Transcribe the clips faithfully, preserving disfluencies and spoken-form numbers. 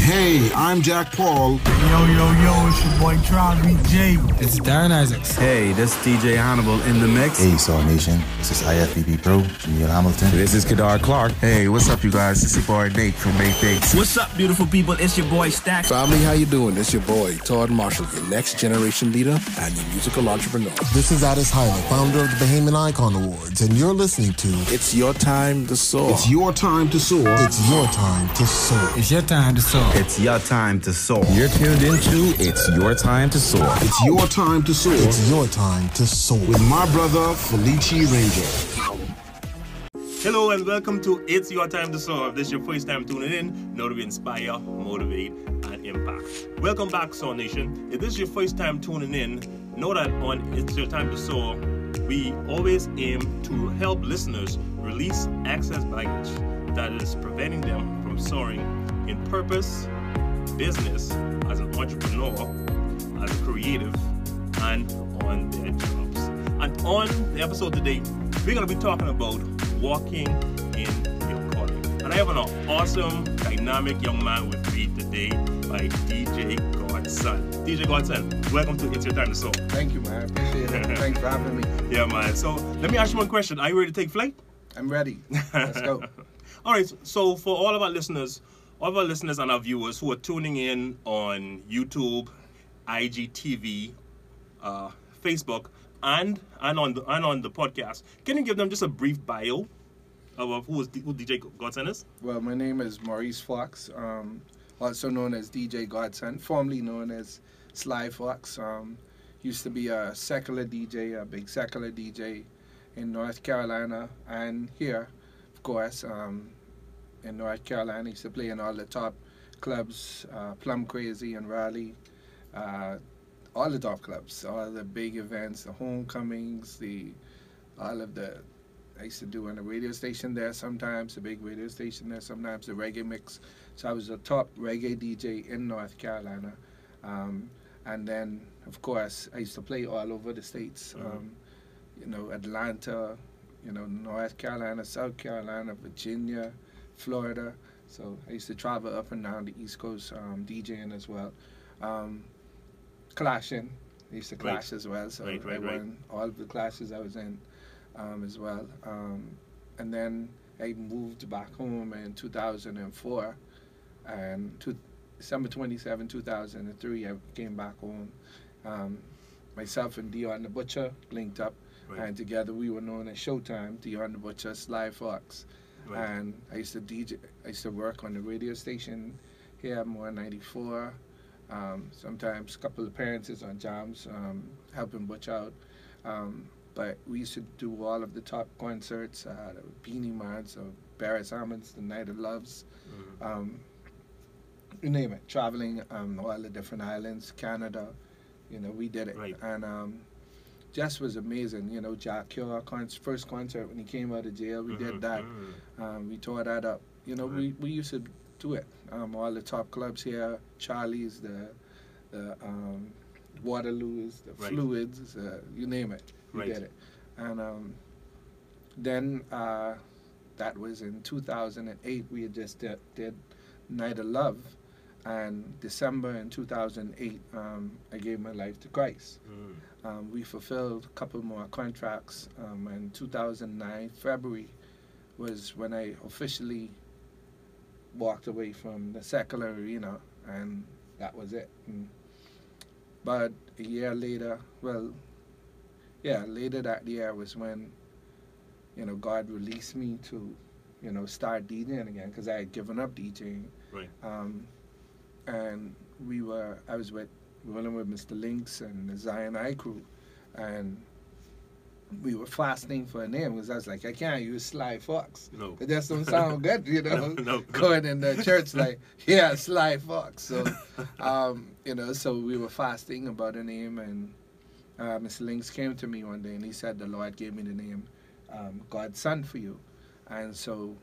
Hey, I'm Jack Paul. Yo, yo, yo, it's your boy Travis J. It's Darren Isaacs. Hey, this is D J Hannibal in the mix. Hey, Saw Nation. This is I F B B Pro, Neil Hamilton. This is Kadar Clark. Hey, what's up, you guys? It's your boy Nate from Nate Dates. What's up, beautiful people? It's your boy Stack. Family, how you doing? It's your boy Todd Marshall, your next generation leader and your musical entrepreneur. This is Addis Hyler, founder of the Bahamian Icon Awards, and you're listening to It's Your Time to Soar. It's your time to soar. It's your time to soar. It's your time to soar. It's your time to soar. You're tuned into It's Your Time to Soar. It's your time to soar. It's your time to soar. With my brother, Felici Ranger. Hello and welcome to It's Your Time to Soar. If this is your first time tuning in, know to inspire, motivate, and impact. Welcome back, Soar Nation. If this is your first time tuning in, know that on It's Your Time to Soar, we always aim to help listeners release excess baggage that is preventing them from soaring in purpose, business, as an entrepreneur, as a creative, and on their jobs. And on the episode today, we're going to be talking about walking in your calling. And I have an awesome, dynamic young man with me today by D J Godson. D J Godson, welcome to It's Your Time to Soar. Thank you, man. Appreciate it. Thanks for having me. Yeah, man. So let me ask you one question. Are you ready to take flight? I'm ready. Let's go. All right. So for all of our listeners, all of our listeners and our viewers who are tuning in on YouTube, I G T V, uh, Facebook, and and on the and on the podcast, can you give them just a brief bio of, of who is who D J Godson is? Well, my name is Maurice Fox, um, also known as D J Godson, formerly known as Sly Fox. Um, used to be a secular D J, a big secular D J in North Carolina and here, of course. Um, in North Carolina, used to play in all the top clubs, uh, Plum Crazy and Raleigh, uh, all the top clubs, all the big events, the homecomings, the all of the, I used to do on the radio station there sometimes, the big radio station there sometimes, the reggae mix. So I was a top reggae D J in North Carolina. Um, and then, of course, I used to play all over the states, mm-hmm. um, you know, Atlanta, you know, North Carolina, South Carolina, Virginia, Florida. So I used to travel up and down the East Coast, um, DJing as well. Um, clashing, I used to clash right. as well. So right, right, I won right. all of the clashes I was in um, as well. Um, and then I moved back home in two thousand four, and to December twenty-seventh, two thousand three, I came back home. Um, myself and Dion the Butcher linked up, right. and together we were known as Showtime, Dion the Butcher, Sly Fox. Right. And I used to D J, I used to work on the radio station here at More ninety-four. Um, sometimes a couple of appearances on jams, um, helping Butch out. Um, but we used to do all of the top concerts, uh, the Beanie Man, so Barry Hammond's The Night of Loves, mm-hmm. um, you name it, traveling um, all the different islands, Canada, you know, we did it. Right. And um, just was amazing, you know, Jack Cure, con- first concert when he came out of jail, we mm-hmm. did that. Mm-hmm. Um, we tore that up. You know, mm-hmm. we, we used to do it. Um, all the top clubs here, Charlie's, the the um, Waterloo's, the right. Fluids, uh, you name it, we right. did it. And um, then uh, that was in two thousand eight, we had just did, did Night of Love. And December in two thousand eight, um, I gave my life to Christ. Mm. Um, we fulfilled a couple more contracts. Um, in two thousand nine, February, was when I officially walked away from the secular arena, and that was it. And, but a year later, well, yeah, later that year was when, you know, God released me to, you know, start DJing again, because I had given up DJing. Right. Um, and we were, I was with, rolling with Mister Lynx and the Zion I crew, and we were fasting for a name, because I was like, I can't use Sly Fox. No. It just don't sound good, you know, no, no, going in the church like, yeah, Sly Fox. So, um, you know, so we were fasting about a name, and uh, Mister Lynx came to me one day, and he said, the Lord gave me the name um, Godson for you. And so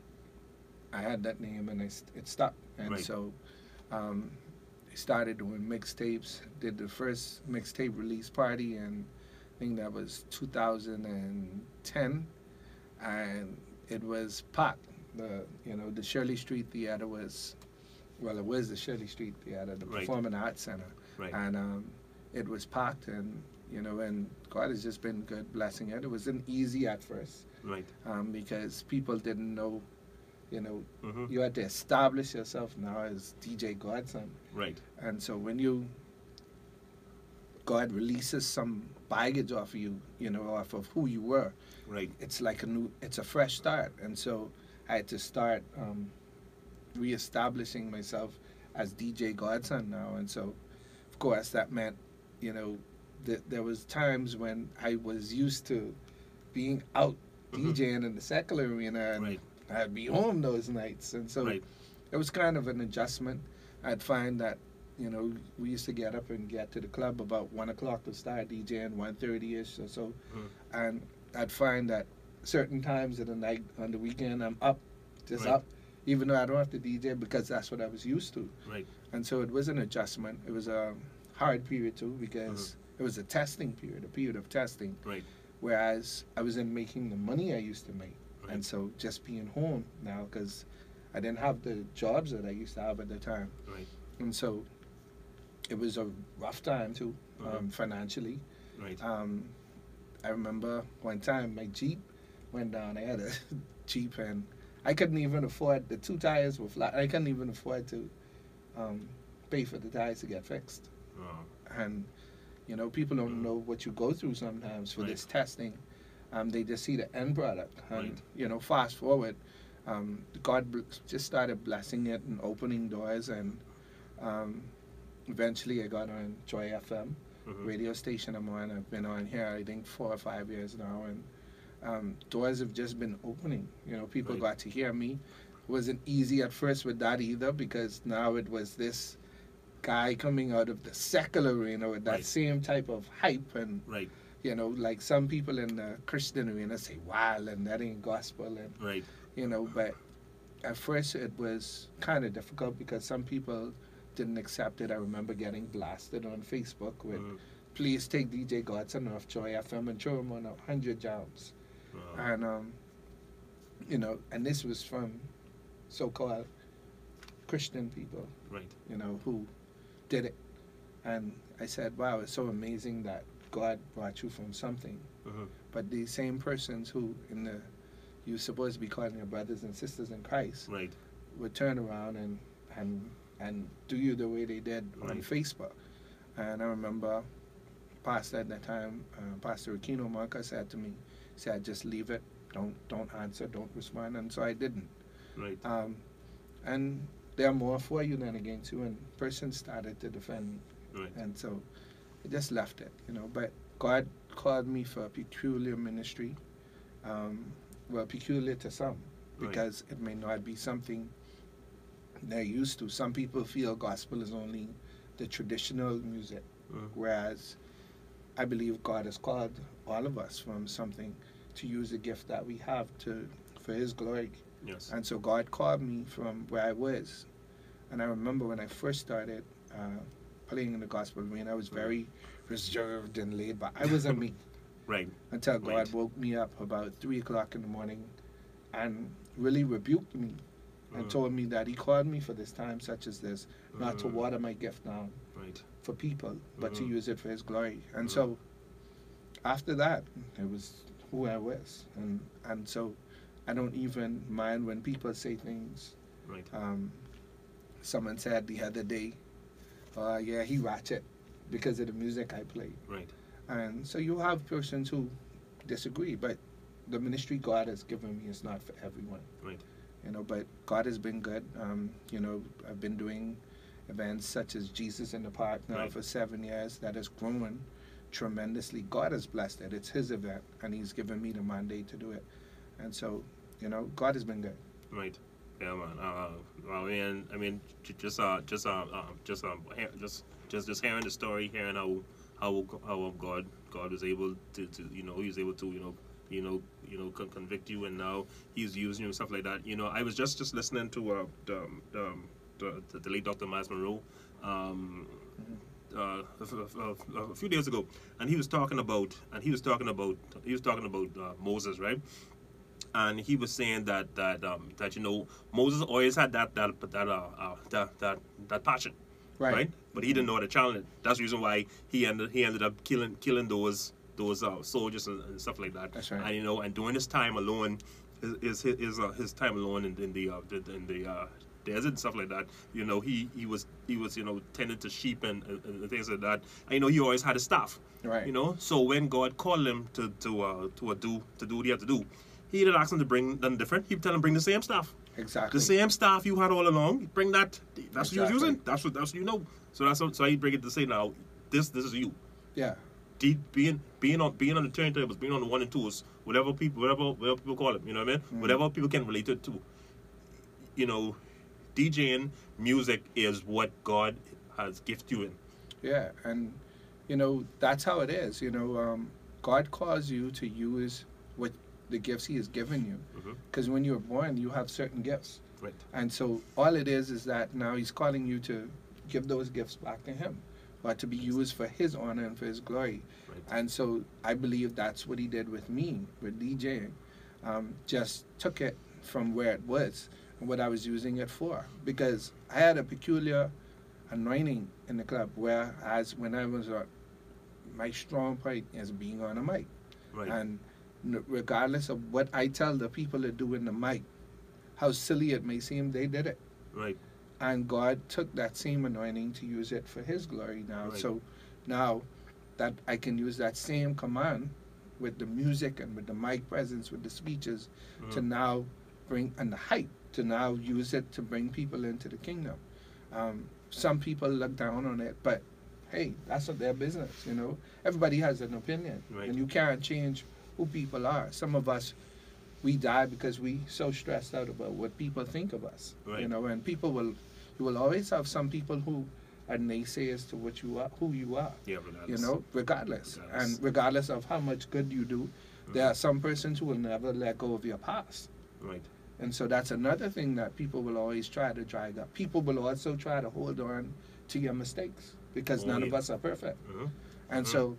I had that name, and it, it stuck. And right. so um, I started doing mixtapes, did the first mixtape release party, and I think that was two thousand ten, and it was packed. The you know the Shirley Street Theater was, well, it was the Shirley Street Theater, the Right. Performing Arts Center. Right. And um, it was packed, and, you know, and God has just been good blessing it. It wasn't easy at first. Right. Um, because people didn't know, you know, Mm-hmm. you had to establish yourself now as D J Godson. Right. And so when you, God releases some baggage off of you, you know, off of who you were, Right. it's like a new, it's a fresh start. And so I had to start um, reestablishing myself as D J Godson now. And so, of course, that meant, you know, that there was times when I was used to being out Mhm. DJing in the secular arena, and Right. I'd be home those nights. And so Right. it was kind of an adjustment. I'd find that, you know, we used to get up and get to the club about one o'clock to start DJing, one thirty-ish or so. Mm. And I'd find that certain times of the night on the weekend, I'm up, just Right. up, even though I don't have to D J because that's what I was used to. Right. And so it was an adjustment. It was a hard period too, because it was a testing period, a period of testing. Right. Whereas I wasn't making the money I used to make. Right. And so just being home now, because I didn't have the jobs that I used to have at the time. Right. And so it was a rough time too, Mhm. um, financially. Right. Um, I remember one time my Jeep went down. I had a Jeep, and I couldn't even afford, the two tires were flat. I couldn't even afford to um, pay for the tires to get fixed. Oh. And, you know, people don't Mm. know what you go through sometimes for Right. this testing. Um, they just see the end product. And, Right. you know, fast forward, um, God bl- just started blessing it and opening doors. And um, eventually I got on Joy F M, Mhm. radio station I'm on. I've been on here, I think, four or five years now. And um, doors have just been opening. You know, people Right. got to hear me. It wasn't easy at first with that either, because now it was this guy coming out of the secular arena with that Right. same type of hype. And, Right. you know, like some people in the Christian arena say, wow, and that ain't gospel. And, Right. you know, but at first it was kind of difficult because some people didn't accept it. I remember getting blasted on Facebook with, Mhm. please take D J Godson off Joy F M and throw him on a hundred jobs. Oh. And, um, you know, and this was from so-called Christian people, Right. you know, who did it. And I said, wow, it's so amazing that God brought you from something. Mhm. But these same persons who in the, you're supposed to be calling your brothers and sisters in Christ, Right. would turn around and, and, and do you the way they did on Right. Facebook. And I remember Pastor at that time, uh, Pastor Aquino Monca said to me, he said, just leave it, don't don't answer, don't respond. And so I didn't. Right. Um, and they're more for you than against you, and persons started to defend me. Right. And so I just left it, you know. But God called me for a peculiar ministry, um, well, peculiar to some, Right. because it may not be something they're used to. Some people feel gospel is only the traditional music, Mm. whereas I believe God has called all of us from something to use the gift that we have to for His glory. Yes. And so God called me from where I was. And I remember when I first started uh, playing in the gospel arena, I was very reserved and laid back. I wasn't me. Right. Until God Right. woke me up about three o'clock in the morning and really rebuked me and Mm. told me that He called me for this time such as this, not to Mm. water my gift down Right. for people, but to Mhm. use it for His glory. And Mhm. so after that, it was who I was. And, and so I don't even mind when people say things. Right. Um, someone said the other day, uh, yeah, he ratchet because of the music I play. Right. And so you have persons who disagree, but the ministry God has given me is not for everyone. Right. You know, but God has been good. Um, you know, I've been doing events such as Jesus in the Park now Right. for seven years. That has grown tremendously. God has blessed it. It's His event, and He's given me the mandate to do it. And so, you know, God has been good. Right. Yeah, man. Uh, I mean, I mean, j- just uh, just uh, uh just um, hear, just just just hearing the story, hearing how how how God God was able to, to you know He was able to you know you know you know con- convict you, and now He's using you and stuff like that. You know, I was just just listening to uh the the, the, the late Doctor Miles Monroe. Um, Uh, a, a, a few days ago, and he was talking about, and he was talking about, he was talking about uh, Moses, right? and he was saying that that um, that you know Moses always had that that that uh, uh that, that that passion, Right. right? But he didn't know how to channel it. That's the reason why he ended he ended up killing killing those those uh, soldiers and, and stuff like that. That's right. And you know, and during his time alone, his his his, uh, his time alone in, in the uh, in the uh, desert and stuff like that. You know, he he was he was you know tending to sheep and, and, and things like that. And you know, he always had a staff. Right. You know, so when God called him to to uh, to uh, do to do what he had to do, he didn't ask him to bring nothing different. He would tell him bring the same stuff. Exactly. The same stuff you had all along. Bring that. That's what you was Exactly. using. That's what that's what you know. So that's what, so he bring it to say now. This this is you. Yeah. D, being being on being on the turntables, being on the one and twos, whatever people whatever whatever people call it, you know what I mean? Mm. Whatever people can relate it to. You know, DJing music is what God has gifted you in. Yeah, and you know that's how it is. You know, um, God calls you to use what the gifts He has given you, because when you're born, you have certain gifts. Right. And so all it is is that now He's calling you to give those gifts back to Him, but to be used for His honor and for His glory. Right. And so I believe that's what He did with me, with DJing. Um, just took it from where it was and what I was using it for, because I had a peculiar anointing in the club, whereas when I was uh, my strong point is being on a mic. Right. And n- regardless of what I tell the people to do in the mic, how silly it may seem, they did it. Right. And God took that same anointing to use it for His glory now. Right. So now that I can use that same command with the music and with the mic presence, with the speeches, Mhm. to now bring, and the hype, to now use it to bring people into the kingdom. Um, some people look down on it, but hey, that's not their business, you know. Everybody has an opinion, Right. and you can't change who people are. Some of us, we die because we so stressed out about what people think of us, Right. you know. And people will, you will always have some people who are naysayers to what you are, who you are, Yeah, you regardless. know, regardless. Regardless. And regardless of how much good you do, there are some persons who will never let go of your past. Right. And so that's another thing that people will always try to drag up. People will also try to hold on to your mistakes, because Oh, none of yeah. us are perfect. Mhm. And Mhm. so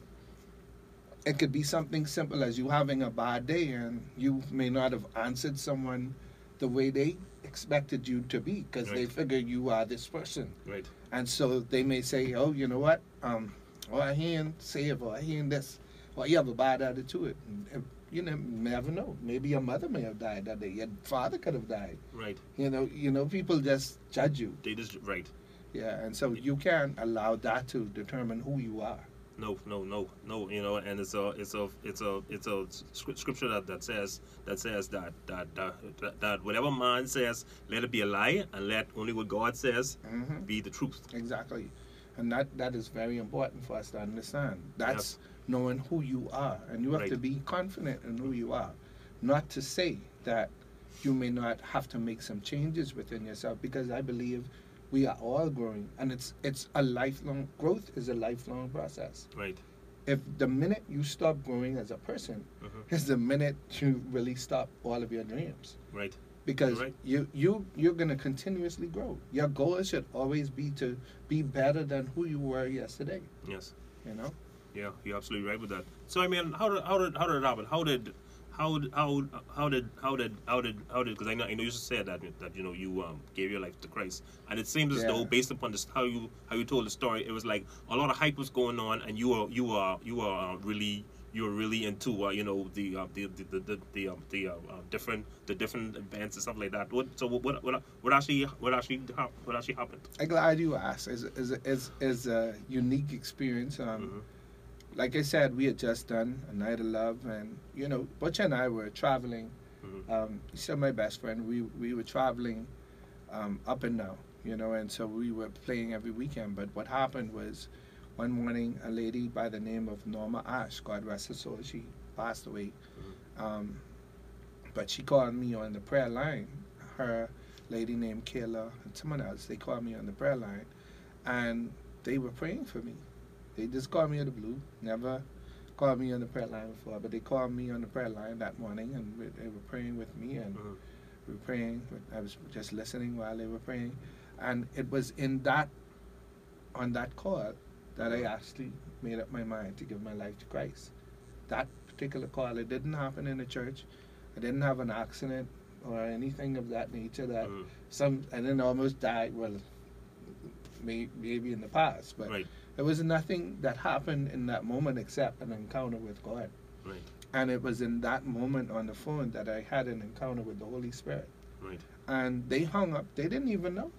it could be something simple as you having a bad day and you may not have answered someone the way they expected you to be, because they Right. figure you are this person. Right. And so they may say, oh, you know what? Um, or I hear say it, or I hear this, or you have a bad attitude. And, uh, you know, never know. Maybe your mother may have died that day. Your father could have died. Right. You know, you know, people just judge you. They just right. Yeah, and so you can't allow that to determine who you are. No, no, no, no. You know, and it's a, it's a, it's a, it's a scr- scripture that, that says that says that that, that that that whatever man says, let it be a lie, and let only what God says Mhm. be the truth. Exactly. And that, that is very important for us to understand. That's knowing who you are. And you have Right. to be confident in who you are. Not to say that you may not have to make some changes within yourself, because I believe we are all growing. And it's it's a lifelong, growth is a lifelong process. Right. If the minute you stop growing as a person Mhm. is the minute you really stop all of your dreams. Right. Because You're right. you you you're gonna continuously grow. Your goal should always be to be better than who you were yesterday. Yes. You know. Yeah, you're absolutely right with that. So I mean, how did how did how did it happen? How did how did how how did how did how did how did because I know I know you just said that that you know you um gave your life to Christ, and it seems as Yeah. though based upon this how you how you told the story, it was like a lot of hype was going on, and you were you were you were uh, really you were really into uh, you know the uh, the the the the, the, um, the uh, uh, different the different events and stuff like that. What so what what what actually what actually hap- what actually happened? I'm glad you asked. Is is is is a unique experience. Um, Mm-hmm. Like I said, we had just done a night of love, and you know, Butch and I were traveling. Mm-hmm. Um, he's still my best friend. We we were traveling um, up and down, you know, and so we were playing every weekend. But what happened was, one morning, a lady by the name of Norma Ash, God rest her soul, she passed away. Um, but she called me on the prayer line. Her lady named Kayla and someone else, they called me on the prayer line, and they were praying for me. They just called me out of the blue. Never called me on the prayer line before, but they called me on the prayer line that morning, and we- they were praying with me, and Mhm. we were praying. I was just listening while they were praying, and it was in that, on that call, that I actually made up my mind to give my life to Christ. That particular call, it didn't happen in the church. I didn't have an accident or anything of that nature that Mm. some I didn't almost die. Well, may, maybe in the past, but Right. there was nothing that happened in that moment except an encounter with God. Right. And it was in that moment on the phone that I had an encounter with the Holy Spirit. Right. And they hung up. They didn't even know.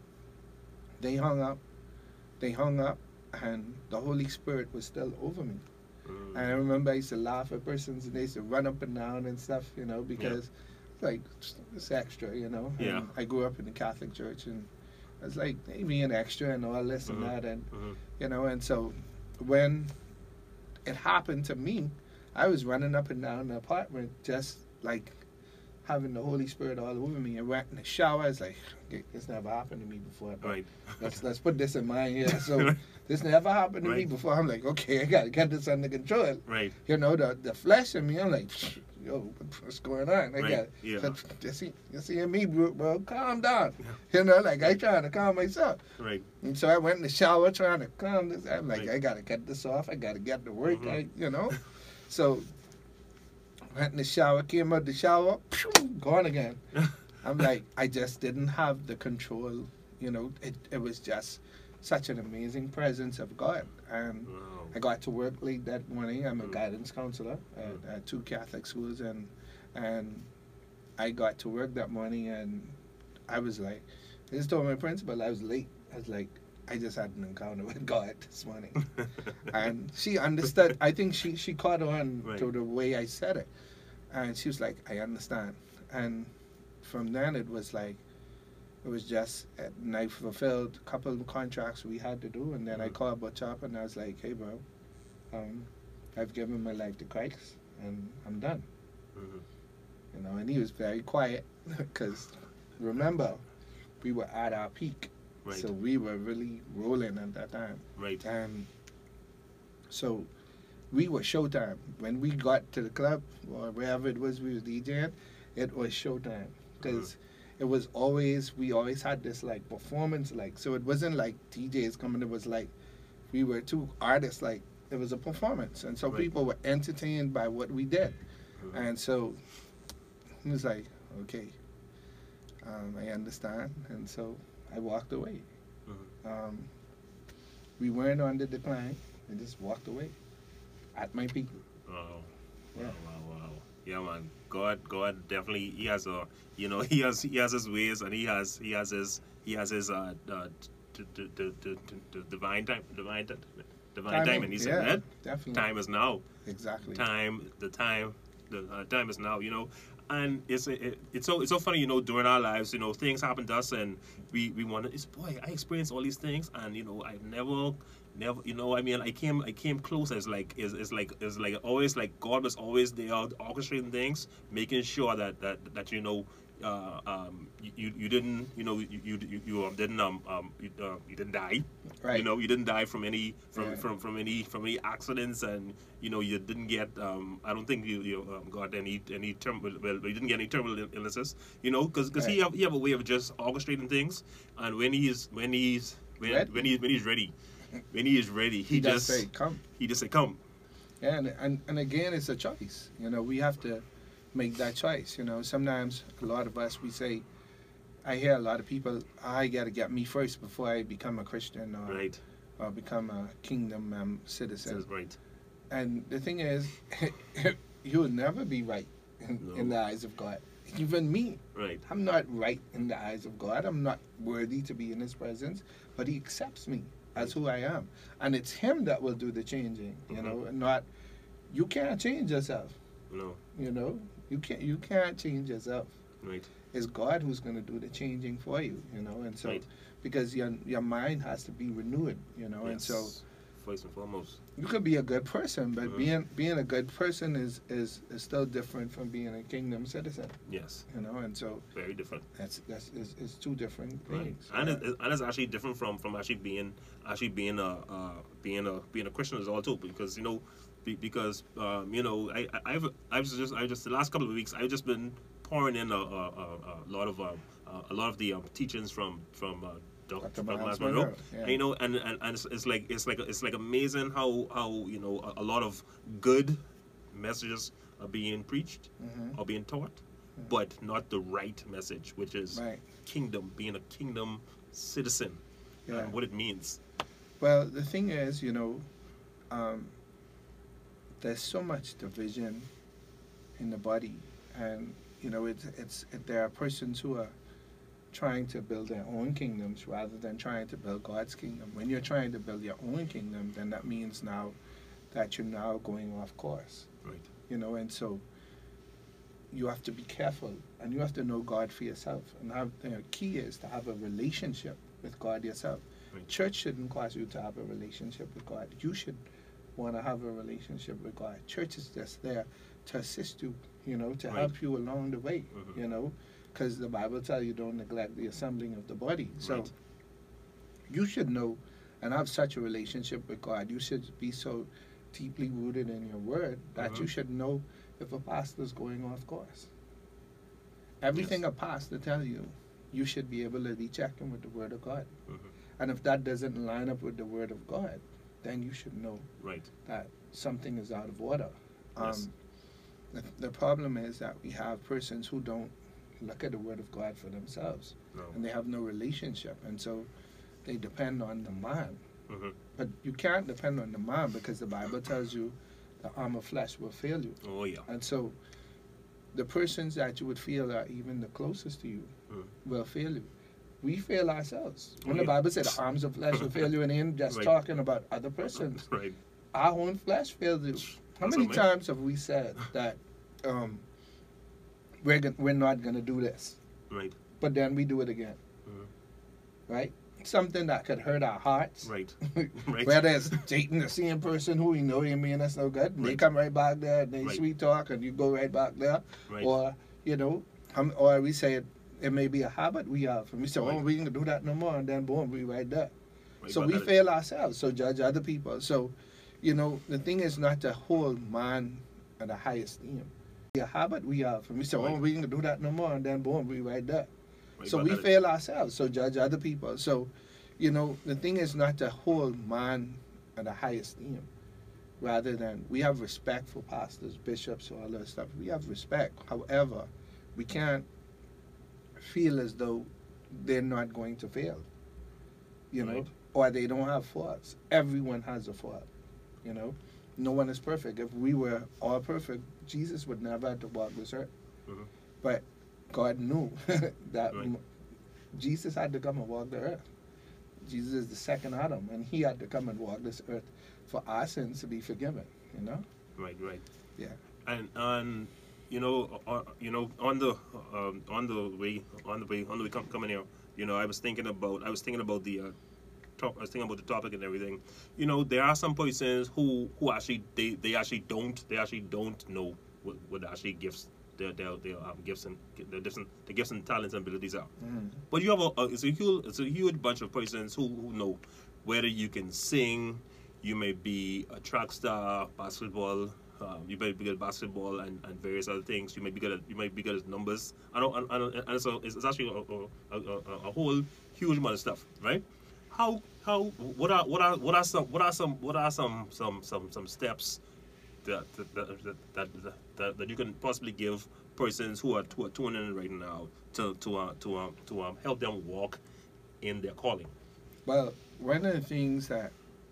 They hung up. They hung up, and the Holy Spirit was still over me. Mm. And I remember I used to laugh at persons, and they used to run up and down and stuff, you know, because like it's extra, you know. And Yeah. I grew up in the Catholic Church, and it's like they being extra and all this Mhm. and that, and Mhm. you know. And so when it happened to me, I was running up and down the apartment just like having the Holy Spirit all over me. I went in the shower. I was like, okay, this never happened to me before. But Right. let's let's put this in mind here. So this never happened to me Right. before. I'm like, okay, I gotta get this under control. Right. You know, the the flesh in me. I'm like, yo, what's going on? I Right. got Yeah. so, you see, you see me, bro, bro, calm down. You know, like I trying to calm myself. Right. And so I went in the shower trying to calm this. I'm like, Right. I gotta get this off. I gotta get to work. Mhm. I, you know, so went in the shower, came out the shower, phew, gone again. I'm like, I just didn't have the control. You know, it it was just such an amazing presence of God. And Wow. I got to work late that morning. I'm a Mm. guidance counselor at, Mm. at two Catholic schools, and and I got to work that morning, and I was like, I just told my principal I was late. I was like, I just had an encounter with God this morning, and she understood. I think she she caught on Right. to the way I said it, and she was like, I understand. And from then it was like, it was just, and I fulfilled a couple of contracts we had to do, and then I Mhm. called Butch up and I was like, hey bro, um, I've given my life to Christ and I'm done. Mhm. You know, and he was very quiet because remember, we were at our peak. Right. So we were really rolling at that time. Right. And so we were showtime. When we got to the club or wherever it was we was DJing, it was showtime. Because it was always, we always had this like performance like, so it wasn't like D Js coming, it was like, we were two artists, like it was a performance. And so Right. people were entertained by what we did. Mhm. And so he was like, okay, um, I understand. And so I walked away. Mhm. Um, we weren't on the decline. We just walked away at my peak. Wow. Yeah. Wow, wow, wow. Yeah, man. God, God definitely. He has a, you know, he has, he has his ways, and he has, he has his, he has his, uh, uh d- d- d- d- d- d- divine time, divine, t- divine Timing, time, and he said, yeah, "Man, definitely. time is now. Exactly. Time, the time, the uh, time is now." You know, and it's it, it's so it's so funny, you know, during our lives, you know, things happen to us, and we we want to. It's boy, I experienced all these things, and you know, I've never. Never, you know, I mean, I came, I came close. It's like, it's, it's like, it's like always, like God was always there, orchestrating things, making sure that that that you know, uh, um, you you didn't, you know, you you you, you um, didn't um um you, uh, you didn't die, Right. You know, you didn't die from any from Yeah. from from any from any accidents, and you know, you didn't get um I don't think you you um, got any any term well, you didn't get any terminal ill- illnesses, you know, because because he Right. have he have a way of just orchestrating things, and when he's when he's when Ready. when he when he's ready. When he is ready, he, He just does say, "Come." He just say, "Come." Yeah, and, and and again, it's a choice. You know, we have to make that choice. You know, sometimes a lot of us we say, I hear a lot of people, I got to get me first before I become a Christian or Right. or become a kingdom um, citizen. Says right. And the thing is, you will never be right in, No. in the eyes of God. Even me, Right. I'm not right in the eyes of God. I'm not worthy to be in His presence, but He accepts me as who I am, and it's Him that will do the changing. You Mhm. know, and not you can't change yourself. No. You know, you can't you can't change yourself. Right. It's God who's going to do the changing for you. You know, and so Right. because your your mind has to be renewed. You know, and so. Yes. First and foremost. You could be a good person, but Mhm. being being a good person is, is is still different from being a kingdom citizen. Yes. You know, and so Very different. that's that's is, is two different Right. things. And Yeah. it, and it's actually different from from actually being actually being a uh, being a being a Christian as well too, because you know be, because um, you know I I- I've I've just I just the last couple of weeks I've just been pouring in a, a, a, a lot of um, uh, a lot of the um, teachings from from uh, Doctor Doctor Miles Miles Monroe. Monroe, yeah. And, you know, and, and, and it's, it's like it's like it's like amazing how how you know a, a lot of good messages are being preached Mhm. or being taught, but not the right message, which is Right. kingdom, being a kingdom citizen, Yeah. and what it means. Well, the thing is, you know, um, there's so much division in the body, and you know, it's it's it, there are persons who are trying to build their own kingdoms rather than trying to build God's kingdom. When you're trying to build your own kingdom, then that means now that you're now going off course. Right. You know, and so you have to be careful, and you have to know God for yourself. And have, you know, key is to have a relationship with God yourself. Right. Church shouldn't cause you to have a relationship with God. You should want to have a relationship with God. Church is just there to assist you, you know, to Right. help you along the way, Mhm. you know, because the Bible tells you don't neglect the assembling of the body. So Right. you should know and have such a relationship with God. You should be so deeply rooted in your word that Mhm. you should know if a pastor is going off course. Everything Yes. a pastor tells you, you should be able to be checking with the word of God. Mhm. And if that doesn't line up with the word of God, then you should know Right. that something is out of order. Yes. Um, the, the problem is that we have persons who don't look at the word of God for themselves, No. and they have no relationship, and so they depend on the man. Mhm. But you can't depend on the man, because the Bible tells you the arm of flesh will fail you. Oh yeah. And so the persons that you would feel are even the closest to you Mm. will fail you. We fail ourselves. When Oh, the yeah. Bible said the arms of flesh will fail you, and ain't just Right. talking about other persons. Right. Our own flesh fails you. How That's many amazing. times have we said that um, we're gon- we're not going to do this, Right. but then we do it again, Mhm. right? Something that could hurt our hearts. Right. Right. Whether it's dating the same person who we know you mean that's no good, and they Right. come right back there and they Right. sweet talk, and you go right back there, Right. or you know, um, or we say it, it may be a habit we have, and we say, Right. oh, we can do that no more, and then boom, we right there. Right So back we at it. fail ourselves. So judge other people. So, you know, the thing is not to hold man at the highest esteem. A habit we have, and we say, oh, Right. we can do that no more, and then boom, we right there. Right So back we at it. fail ourselves. So judge other people. So, you know, the thing is not to hold man at the highest esteem. Rather than, we have respect for pastors, bishops, all that stuff. We have respect. However, we can't feel as though they're not going to fail. You know, Right. or they don't have faults. Everyone has a fault. You know, no one is perfect. If we were all perfect, Jesus would never have to walk this earth. Mhm. But God knew that Right. m- Jesus had to come and walk the earth. Jesus is the second Adam, and he had to come and walk this earth for our sins to be forgiven. You know? Right. Right. Yeah. And and you know, uh, you know, on the um, on the way on the way on the way com- coming here, you know, I was thinking about I was thinking about the uh, top, I was thinking about the topic and everything. You know, there are some persons who who actually they, they actually don't they actually don't know what, what actually gifts their their, their um, gifts and the different the gifts and talents and abilities are. Mm. But you have a, a it's a huge it's a huge bunch of persons who, who know whether you can sing, you may be a track star, basketball. Um, you may be good at basketball and, and various other things. You may be good at you might be good at numbers. I don't, and, and, and so it's, it's actually a, a, a, a whole huge amount of stuff, right? How how what are what are what are some what are some what are some some some some steps that that that that, that, that, that you can possibly give persons who are who are tuning in right now to to uh, to um, to um, help them walk in their calling? Well, one of the things that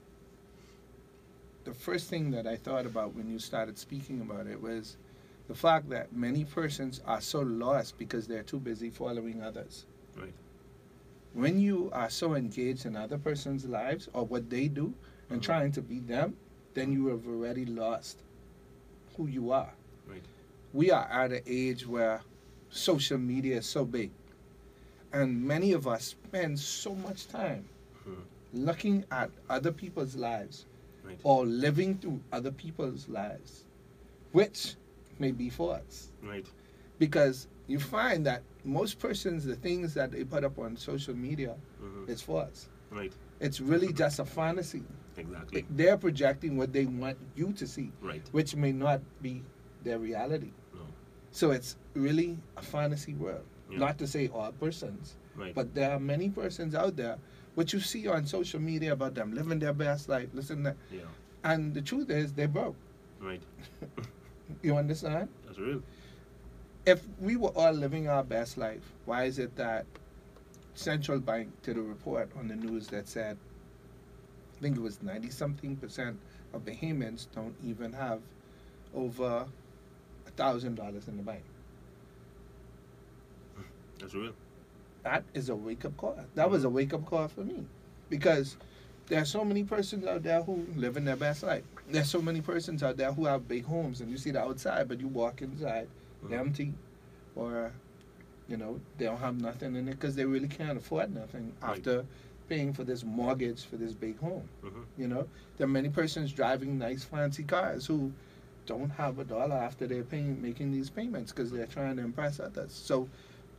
the first thing that I thought about when you started speaking about it was the fact that many persons are so lost because they're too busy following others. Right. When you are so engaged in other person's lives or what they do and Mhm. trying to be them, then you have already lost who you are. Right. We are at an age where social media is so big, and many of us spend so much time Mhm. looking at other people's lives Right. or living through other people's lives, which may be false. Right. Because you find that most persons, the things that they put up on social media, Mhm. is false. Right. It's really just a fantasy. Exactly. They're projecting what they want you to see, Right. which may not be their reality. No. So it's really a fantasy world. Yeah. Not to say all persons, Right. but there are many persons out there, what you see on social media about them living their best life, listen, that, Yeah. and the truth is they're broke. Right. You understand? That's real. If we were all living our best life, why is it that Central Bank did a report on the news that said, I think it was ninety something percent of Bahamians don't even have over a thousand dollars in the bank? That's real. That is a wake up call. That was a wake up call for me, because there are so many persons out there who live in their best life. There's so many persons out there who have big homes, and you see the outside, but you walk inside, Mhm. they're empty, or you know they don't have nothing in it because they really can't afford nothing Right. after paying for this mortgage for this big home. Mhm. You know, there are many persons driving nice fancy cars who don't have a dollar after they're paying making these payments because they're trying to impress others. So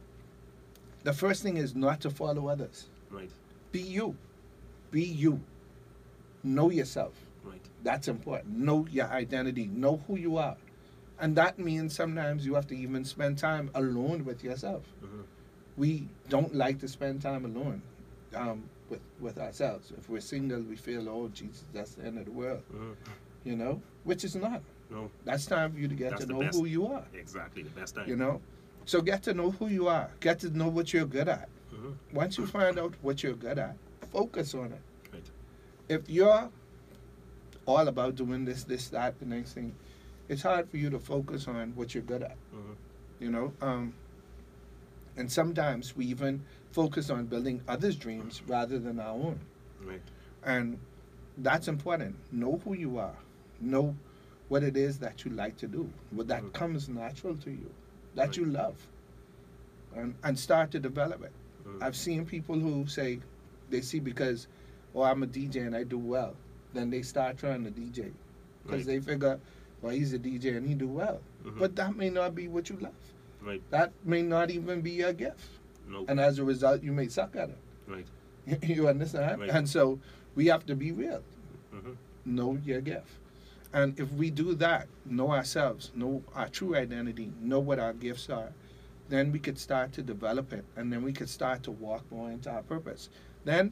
the first thing is not to follow others. Right. Be you. Be you. Know yourself. Right. That's important. Know your identity. Know who you are. And that means sometimes you have to even spend time alone with yourself. Mhm. We don't like to spend time alone um, with, with ourselves. If we're single, we feel, oh, Jesus, that's the end of the world. Mhm. You know? Which is not. No. That's time for you to get That's to the know best. who you are. Exactly. The best time. You know? So get to know who you are. Get to know what you're good at. Mhm. Once you find out what you're good at, focus on it. Right. If you're all about doing this, this, that, the next thing, it's hard for you to focus on what you're good at. Mhm. You know? Um, and sometimes we even focus on building others' dreams rather than our own. Right. And that's important. Know who you are. Know what it is that you like to do, what that Mhm. comes natural to you, that Right. you love, and, and start to develop it. Mhm. I've seen people who say they see because, oh, I'm a D J and I do well, then they start trying to D J because Right. they figure, well, he's a D J and he do well. Mhm. But that may not be what you love. Right. That may not even be your gift. No. And as a result, you may suck at it. Right. You understand? Right. And so we have to be real. Mhm. Know your gift. And if we do that, know ourselves, know our true identity, know what our gifts are, then we could start to develop it, and then we could start to walk more into our purpose. Then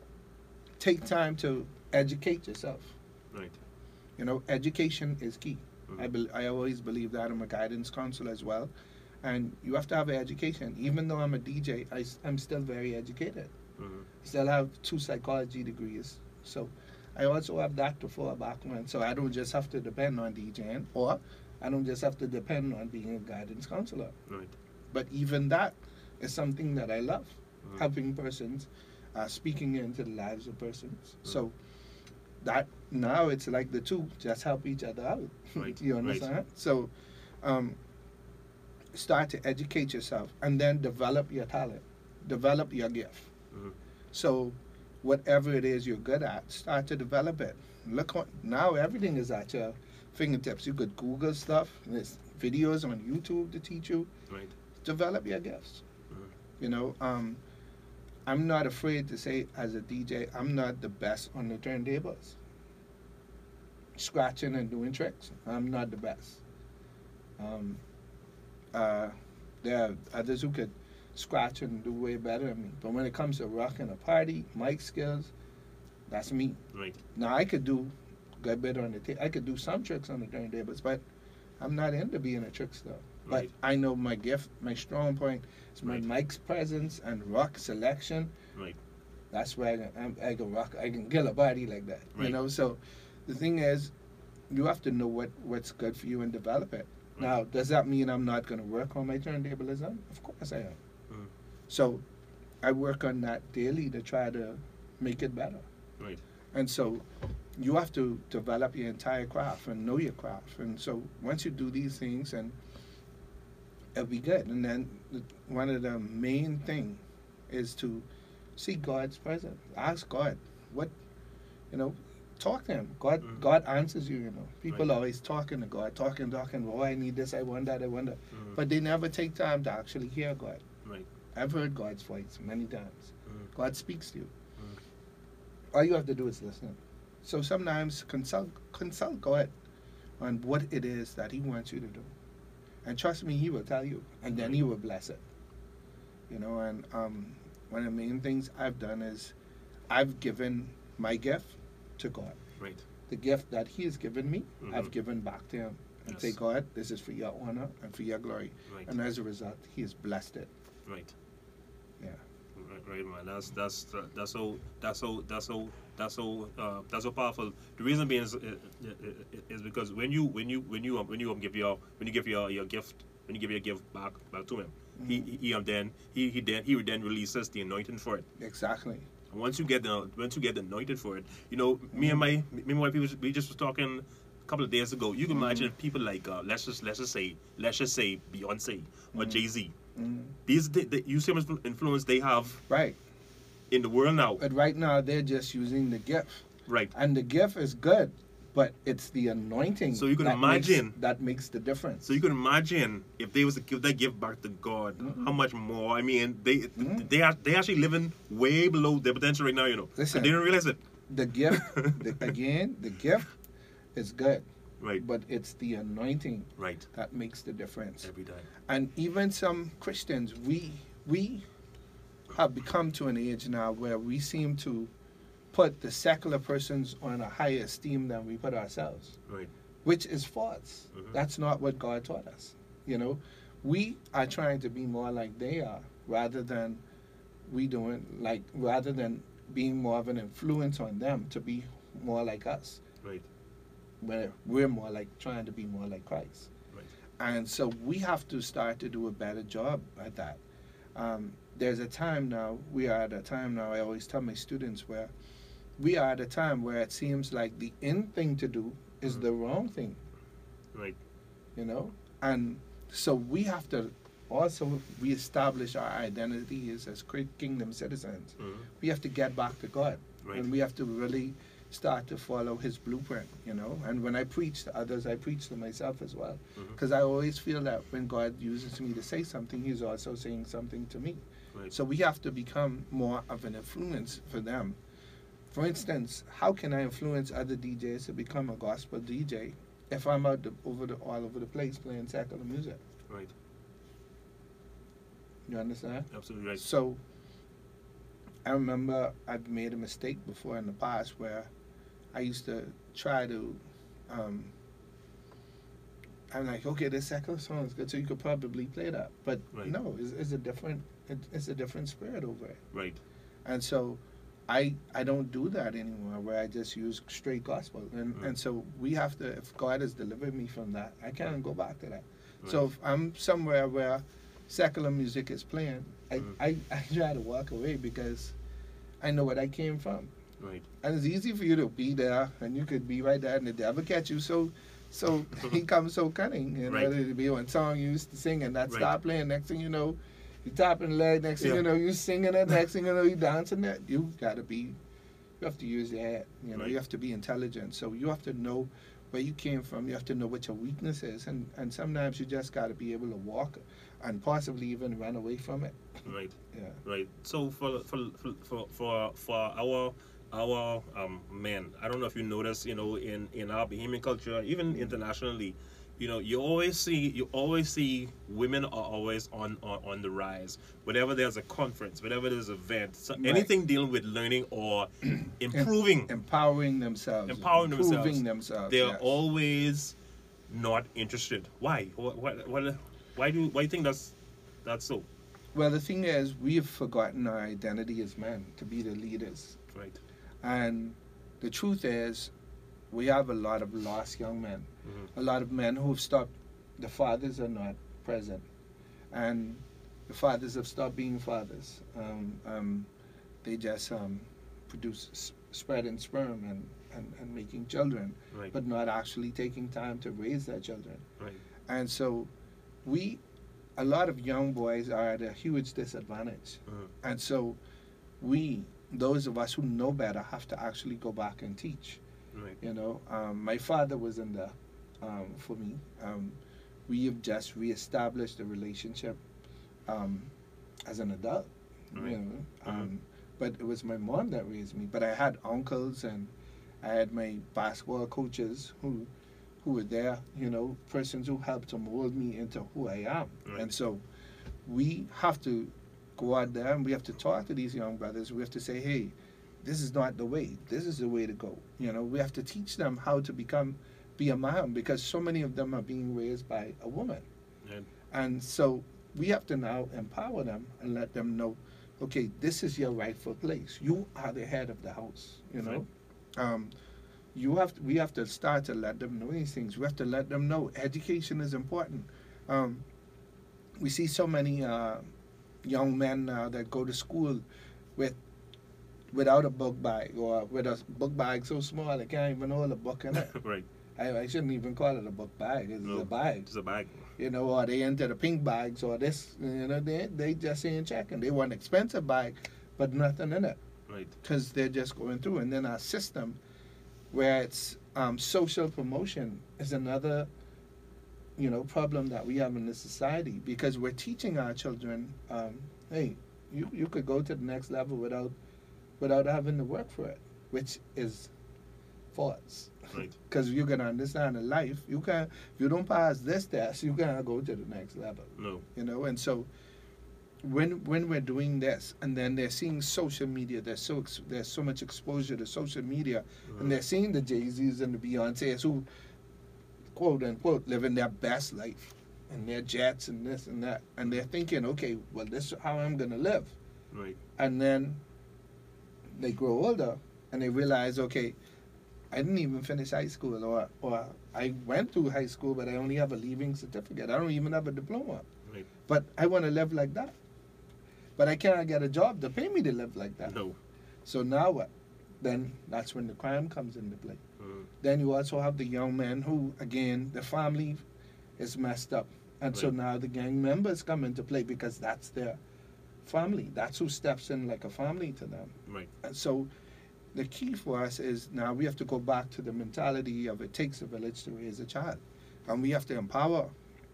take time to educate yourself. Right. You know, education is key. Mhm. I, be, I always believe that. I'm a guidance counselor as well. And you have to have an education. Even though I'm a D J, I, am still very educated. Mhm. Still have two psychology degrees. So I also have that to fall back on. So I don't just have to depend on DJing, or I don't just have to depend on being a guidance counselor. Right. But even that is something that I love, Mhm. helping persons, uh, speaking into the lives of persons. Mhm. So that now it's like the two just help each other out. Right, You right. understand? So um, start to educate yourself and then develop your talent, develop your gift. Mhm. So whatever it is you're good at, start to develop it. Look on, now everything is at your fingertips. You could Google stuff. There's videos on YouTube to teach you. Right. Develop your gifts. Mhm. You know, um, I'm not afraid to say as a D J, I'm not the best on the turntables. Scratching and doing tricks, I'm not the best. Um, uh, there are others who could scratch and do way better than me. But when it comes to rocking a party, mic skills, that's me. Right. Now I could do a good bit on the ta- I could do some tricks on the turntables, but I'm not into being a trickster. Right. But I know my gift, my strong point is my Right. mic's presence and rock selection. Right. That's where I can, I'm, I can rock. I can kill a body like that. You Right. know. So the thing is, you have to know what, what's good for you and develop it. Right. Now, does that mean I'm not going to work on my turntablism? Of course I am. Mhm. So I work on that daily to try to make it better. Right. And so you have to develop your entire craft and know your craft. And so once you do these things, and it'll be good. And then the, one of the main thing is to seek God's presence. Ask God, what, you know, talk to Him. God, Mhm. God answers you. You know, people Right. always talking to God, talking, talking. Oh, I need this. I want that. I want that. Mhm. But they never take time to actually hear God. Right. I've heard God's voice many times. Mhm. God speaks to you. Mhm. All you have to do is listen. So sometimes consult consult God on what it is that He wants you to do, and trust me, He will tell you, and then He will bless it. You know, and um, one of the main things I've done is I've given my gift to God. Right. The gift that He has given me, I've Mhm. given back to Him, and Yes. say, God, this is for your honor and for your glory. Right. And as a result, he has blessed it. Right. Yeah. Right, right, man. That's that's that's so that's so that's so that's so uh, that's so powerful. The reason being is, is, is because when you when you when you um, when you um, give your when you give your your gift when you give your gift back back to him, Mm-hmm. he he um, then he he then he then releases the anointing for it. Exactly. And once you get the once you get anointed for it, you know, Mm-hmm. me and my me and my people we just was talking a couple of days ago. You can imagine if people like uh, let's just let's just say let's just say Beyonce or Mm-hmm. Jay Z. These the, the, you see how much influence they have Right. in the world now. But right now, they're just using the gift. Right. And the gift is good, but it's the anointing. So you can that imagine- makes, that makes the difference. So you can imagine if they was to give that gift back to God, Mm-hmm. how much more. I mean, they they are they actually living way below their potential right now. You know, Listen. and they don't realize it. The gift, the, again, the gift is good, Right. but it's the anointing Right. that makes the difference. Every time. And even some Christians, we we have become to an age now where we seem to put the secular persons on a higher esteem than we put ourselves, Right. which is false. Mhm. That's not what God taught us. You know, we are trying to be more like they are, rather than we doing like rather than being more of an influence on them to be more like us. Right. Where we're more like trying to be more like Christ. Right. And so we have to start to do a better job at that. Um, there's a time now, we are at a time now, I always tell my students, where we are at a time where it seems like the in thing to do is Mhm. the wrong thing, Right. you know? And so we have to also reestablish our identity as, as great kingdom citizens. Mhm. We have to get back to God. Right. And we have to really start to follow his blueprint, you know. And when I preach to others, I preach to myself as well, Mhm. because I always feel that when God uses me to say something, he's also saying something to me. Right. So we have to become more of an influence for them. For instance, how can I influence other D Js to become a gospel D J if I'm out the, over the, all over the place playing secular music? Right. You understand? Absolutely right. So I remember I've made a mistake before in the past where I used to try to, um, I'm like, okay, this secular song is good, so you could probably play that. But Right. no, it's, it's a different, it, it's a different spirit over it. Right. And so I I don't do that anymore, where I just use straight gospel. And Mm. and so we have to, if God has delivered me from that, I can't go back to that. Right. So if I'm somewhere where secular music is playing, I, Mm. I, I try to walk away because I know what I came from. Right. And it's easy for you to be there, and you could be right there, and the devil catch you. So, so he comes so cunning, you know, Right. to be one song you used to sing, and that Right. stop playing. Next thing you know, you tapping the leg. Next thing Yeah. you know, you singing it. Next thing you know, you dancing it. You gotta be, you have to use your head. You know, Right. you have to be intelligent. So you have to know where you came from. You have to know what your weakness is, and and sometimes you just gotta be able to walk, and possibly even run away from it. Right. Yeah. Right. So for for for for for, for our our um men, I don't know if you notice, you know, in in our Bahamian culture, even internationally, you know, you always see you always see women are always on on, on the rise. Whenever there's a conference, whenever there's an event, so Right. anything dealing with learning or improving, empowering themselves, empowering improving themselves, themselves. they're yes. always not interested. Why? What? What? what why do? Why do you think that's that's so? Well, the thing is, we've forgotten our identity as men to be the leaders. Right. And the truth is, we have a lot of lost young men. Mm-hmm. A lot of men who've stopped, the fathers are not present. And the fathers have stopped being fathers. Um, um, they just um, produce, s- spreading sperm and, and, and making children, Right. but not actually taking time to raise their children. Right. And so we, a lot of young boys are at a huge disadvantage. Mhm. And so we, those of us who know better, have to actually go back and teach. Right. You know, um, my father was in there um, for me. Um, we have just reestablished a relationship um, as an adult. Right. You know, um, but it was my mom that raised me. But I had uncles and I had my basketball coaches who who were there. You know, persons who helped to mold me into who I am. Right. And so we have to go out there and we have to talk to these young brothers. We have to say, hey, this is not the way. This is the way to go. You know, we have to teach them how to become be a man, because so many of them are being raised by a woman. Yeah. And so we have to now empower them and let them know, okay, this is your rightful place. You are the head of the house, you know. Right. Um, you have to, we have to start to let them know these things. We have to let them know education is important. Um, we see so many uh, young men now that go to school with without a book bag, or with a book bag so small they can't even hold a book in it. Right. I, I shouldn't even call it a book bag. It's No, a bag. It's a bag. You know, or they into the pink bags or this. You know, they they just ain't checking. They want an expensive bag, but nothing in it. Right. Because they're just going through. And then our system, where it's um, social promotion, is another, you know, problem that we have in this society, because we're teaching our children, um, hey, you, you could go to the next level without without having to work for it, which is false. Right. Because you're going to understand in life, you can if you don't pass this test, you can't go to the next level. No. You know, and so when when we're doing this, and then they're seeing social media, there's so ex- there's so much exposure to social media, Mm-hmm. and they're seeing the Jay-Z's and the Beyoncé's who, quote unquote, living their best life, and their jets and this and that, and they're thinking, okay, well, this is how I'm gonna live. Right. And then they grow older and they realize, okay, I didn't even finish high school, or or I went through high school, but I only have a leaving certificate. I don't even have a diploma. Right. But I want to live like that. But I cannot get a job to pay me to live like that. No. So now what? Then that's when the crime comes into play. Mm. Then you also have the young men who, again, the family is messed up. And so Right. now the gang members come into play, because that's their family. That's who steps in like a family to them. Right. And so the key for us is now we have to go back to the mentality of it takes a village to raise a child. And we have to empower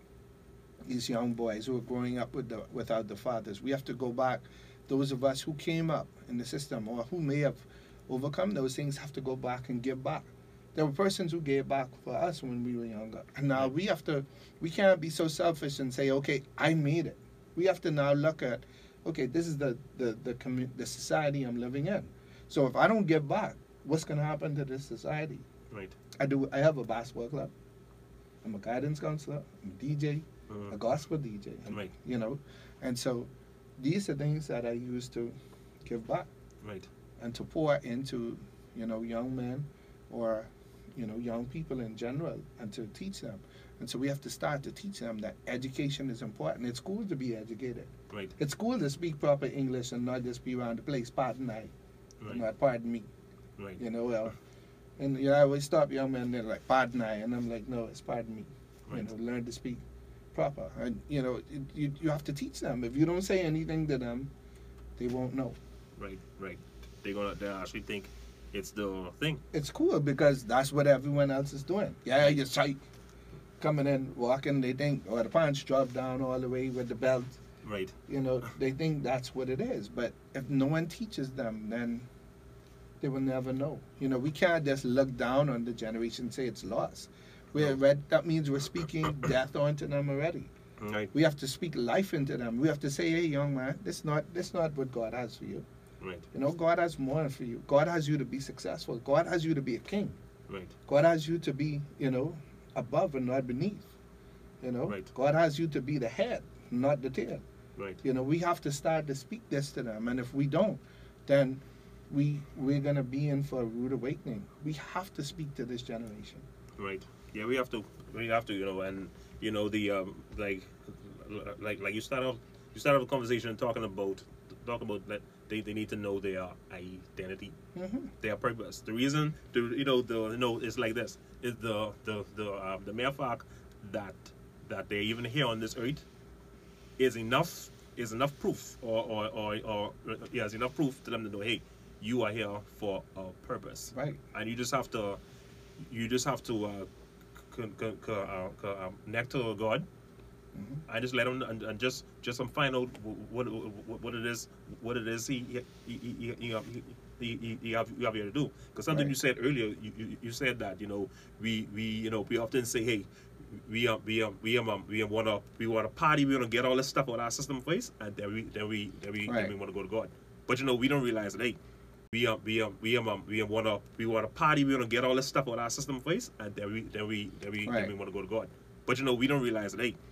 these young boys who are growing up with the, without the fathers. We have to go back. Those of us who came up in the system, or who may have overcome those things, have to go back and give back. There were persons who gave back for us when we were younger. And now we have to, we can't be so selfish and say, okay, I made it. We have to now look at, okay, this is the, the, the, commu- the society I'm living in. So if I don't give back, what's going to happen to this society? Right. I do. I have a basketball club. I'm a guidance counselor. I'm a D J, Mhm. a gospel D J. and, Right. You know, and so these are things that I use to give back Right. and to pour into, you know, young men, or, you know, young people in general, and to teach them. And so we have to start to teach them that education is important. It's cool to be educated. Right. It's cool to speak proper English and not just be around the place, pardon I, Right. not pardon me. Right. You know, well, and you know, I always stop young men, they're like, pardon I, and I'm like, no, it's pardon me. Right. You know, learn to speak proper. And, you know, it, you, you have to teach them. If you don't say anything to them, they won't know. Right. Right. They're gonna they actually think it's the thing. It's cool because that's what everyone else is doing. Yeah, you're sight. Coming in, walking, they think, or the pants drop down all the way with the belt. Right. You know, they think that's what it is. But if no one teaches them, then they will never know. You know, we can't just look down on the generation and say it's lost. We're red, that means we're speaking death onto them already. Right. We have to speak life into them. We have to say, hey, young man, this not this not what God has for you. Right. You know, God has more for you. God has you to be successful. God has you to be a king. Right. God has you to be, you know, above and not beneath. You know, Right. God has you to be the head, not the tail. Right. You know, we have to start to speak this to them, and if we don't, then we we're gonna be in for a rude awakening. We have to speak to this generation. Right. Yeah, we have to. We have to. You know, and you know the um like like like you start off you start off a conversation talking about talk about that they, they need to know their identity, Mm-hmm. their purpose. The reason, the you know the you know it's like this is the the the uh, the mere fact that that they're even here on this earth is enough is enough proof or or or, or yeah, is enough proof to them to know, hey, you are here for a purpose. Right. And you just have to you just have to uh, con- con- con- uh, con- um, connect to God. Mm-hmm. I just let him and, and just just um, find out what, what what it is what it is he he he he, he, he, he, he have you have here to do. Because something Right. you said earlier, you, you you said that you know we we you know we often say, hey, we um we um we um, um we want to we want to party, we want to get all this stuff out of our system first, and then we then we then we Right. then we want to go to God. But you know we don't realize that, hey, we um, we um, we um, um, we wanna we wanna party, we wanna get all this stuff out of our system first, and then we then we then we Right. then we wanna go to God. But you know, we don't realize that hey,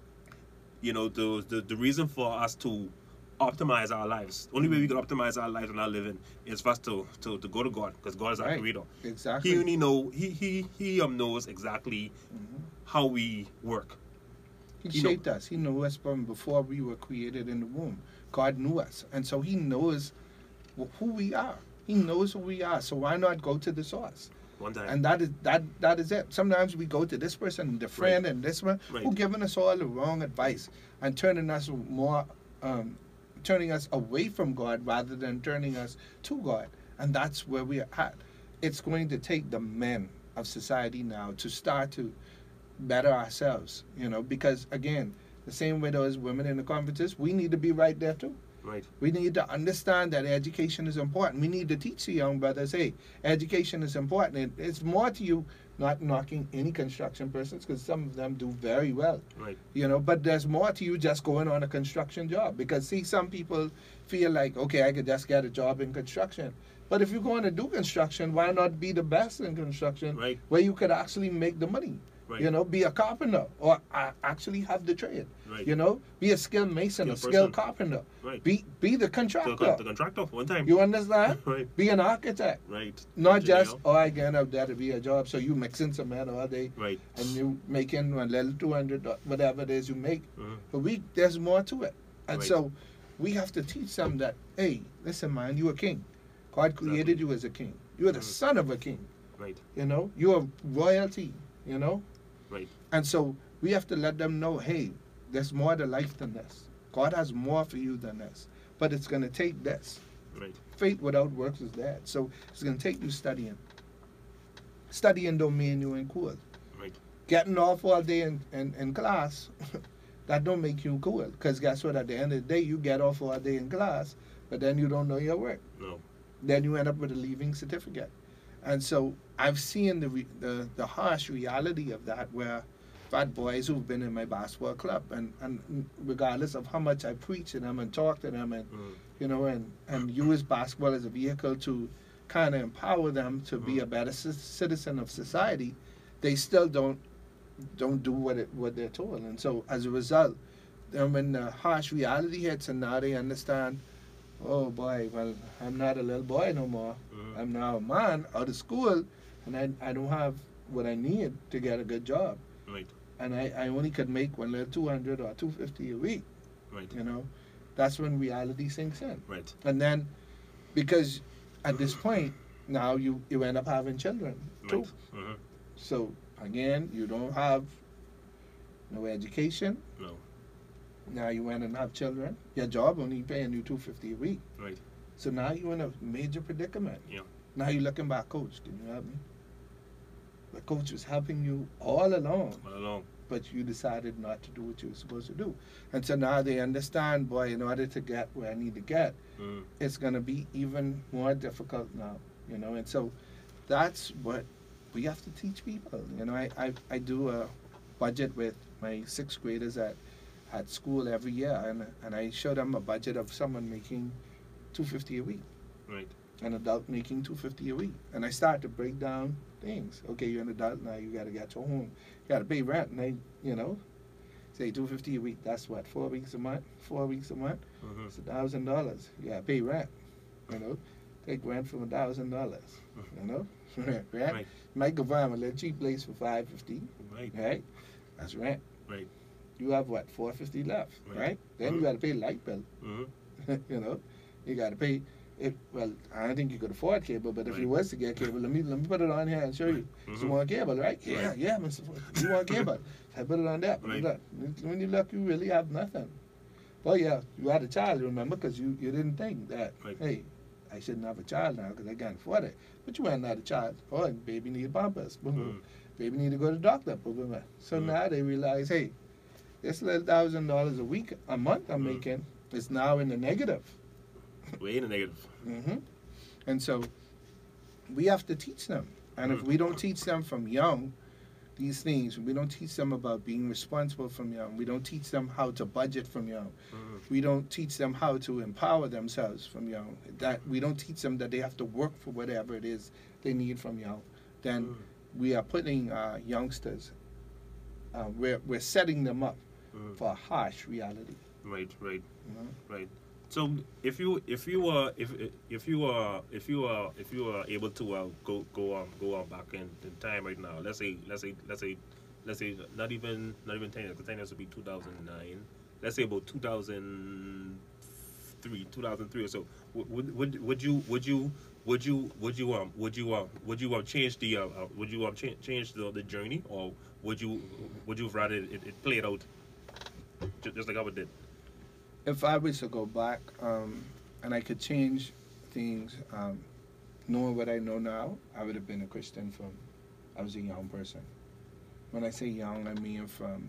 you know, the the, the reason for us to optimize our lives, only way we can optimize our lives and our living is for us to to, to go to God, because God is our Right. creator. Exactly. He only know he he he um knows exactly Mhm. how we work. He He know- shaped us. He knew us from before we were created in the womb. God knew us. And so he knows wh- who we are. He knows who we are. So why not go to the source? One time. And that is that that is it. Sometimes we go to this person, the friend, Right. and this one Right. who giving us all the wrong advice and turning us more um, turning us away from God rather than turning us to God. And that's where we are at. It's going to take the men of society now to start to better ourselves, you know, because again, the same way those women in the conferences, we need to be right there too. Right. We need to understand that education is important. We need to teach the young brothers, hey, education is important. It, it's more to you not knocking any construction persons, because some of them do very well. Right. You know, but there's more to you just going on a construction job. Because see, some people feel like, okay, I could just get a job in construction. But if you're going to do construction, why not be the best in construction, Right. where you could actually make the money? Right. You know, be a carpenter or uh, actually have the trade. Right. You know, be a skilled mason, Skilled a skilled person. carpenter. Right. Be be the The, contractor. con- the contractor one time. You understand? Right. Be an architect. Right. Not Engineer. just, oh, I get up there to be a job. So you mixing cement all day. Right. And you making a little two hundred, whatever it is you make. Mhm. But we, there's more to it. And Right. so we have to teach them that, hey, listen, man, you a king. God created Exactly. you as a king. You are the Mhm. son of a king. Right. You know, you are royalty, you know? Right. And so we have to let them know, hey, there's more to life than this. God has more for you than this. But it's going to take this. Right. Faith without works is dead. So it's going to take you studying. Studying don't mean you ain't cool. Right. Getting off all day in, in, in class, that don't make you cool. Because guess what? At the end of the day, you get off all day in class, but then you don't know your work. No. Then you end up with a leaving certificate. And so I've seen the, re, the the harsh reality of that, where fat boys who've been in my basketball club, and, and regardless of how much I preach to them and talk to them, and Mm. you know, and, and use basketball as a vehicle to kind of empower them to be Mm. a better c- citizen of society, they still don't don't do what it what they're told. And so as a result, then when the harsh reality hits, and now they understand, oh boy, well, I'm not a little boy no more. Mhm. I'm now a man out of school, and I, I don't have what I need to get a good job. Right. And I, I only could make one little two hundred or two fifty a week, Right. you know. That's when reality sinks in. Right. And then, because at this point, now you, you end up having children too. Right. Mhm. So, again, you don't have no education. No. Now you went and have children. Your job only paying you two fifty a week. Right. So now you're in a major predicament. Yeah. Now you're looking back, coach, can you help me? The coach was helping you all along, All along. but you decided not to do what you were supposed to do. And so now they understand, boy, in order to get where I need to get, Mm. it's going to be even more difficult now, you know. And so that's what we have to teach people. You know, I, I, I do a budget with my sixth graders at, at school every year, and, and I show them a budget of someone making two hundred fifty dollars a week. Right. An adult making two hundred fifty dollars a week. And I start to break down things. Okay, you're an adult now, you got to get your home. You got to pay rent. And I, you know, say two hundred fifty dollars a week, that's what, four weeks a month? Four weeks a month? Mhm. It's one thousand dollars. You got to pay rent, you know. Take rent from one thousand dollars, you know. rent. Right. Might go find a little cheap place for five hundred fifty Right. dollars, right? That's rent. Right. You have, what, four hundred fifty dollars left, Right. right? Then you Mhm. got to pay light bill, Mm-hmm. you know. You got to pay. If, well, I don't think you could afford cable, but if Right. you was to get cable, let me let me put it on here and show you. So Mhm. you want cable, right? Yeah, Right. yeah, Mister Ford. You want cable? I put it on that. Put it Right. on. When you look, you really have nothing. Well, yeah, you had a child, remember, because you, you didn't think that, Right. hey, I shouldn't have a child now because I can't afford it. But you hadn't had a child. Oh, baby need pampers. Boom, boom. Mm. Baby need to go to the doctor. Boom, boom, boom. So Mm. now they realize, hey, this little thousand dollars a week, a month I'm Mm. making is now in the negative. Way in the negative. hmm And so we have to teach them. And if we don't teach them from young, these things. We don't teach them about being responsible from young. We don't teach them how to budget from young. Mm-hmm. We don't teach them how to empower themselves from young. That we don't teach them that they have to work for whatever it is they need from young. Then Mm-hmm. we are putting uh, youngsters. Uh, we're we're setting them up Mm-hmm. for a harsh reality. Right, right, You know? right. So if you if you were if if you were if you were if you were able to uh, go go on go on back in, in time right now, let's say let's say let's say let's say not even not even ten years, because ten years would be two thousand nine. Let's say about two thousand three, two thousand three or so. Would would would you would you would you would you um would you um would you um change the uh, uh would you um change change the, the journey, or would you would you have rather it, it played out just, just like I would did? If I was to go back um, and I could change things, um, knowing what I know now, I would have been a Christian from I was a young person. When I say young, I mean from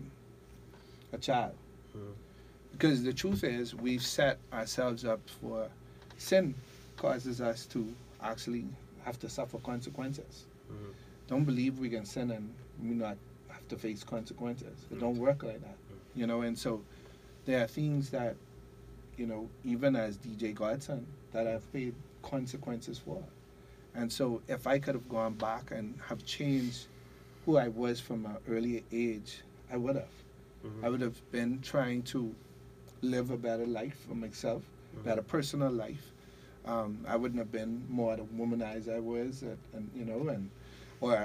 a child. Mm-hmm. Because the truth is, we've set ourselves up for sin causes us to actually have to suffer consequences. Mm-hmm. Don't believe we can sin and we not have to face consequences. It don't work like that, you know. And so there are things that, you know, even as D J Godson, that I've paid consequences for. And so if I could have gone back and have changed who I was from an early age, I would have. Mm-hmm. I would have been trying to live a better life for myself, Mm-hmm. better personal life. Um, I wouldn't have been more the womanizer I was, and, and you know, and or